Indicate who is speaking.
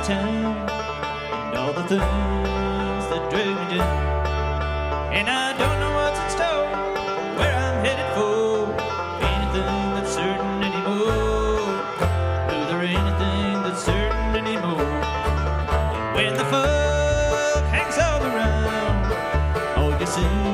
Speaker 1: time and all the things that drag me down. And I don't know what's in store, where I'm headed for, anything that's certain anymore. Is there anything that's certain anymore? And when the fog hangs all around, all you see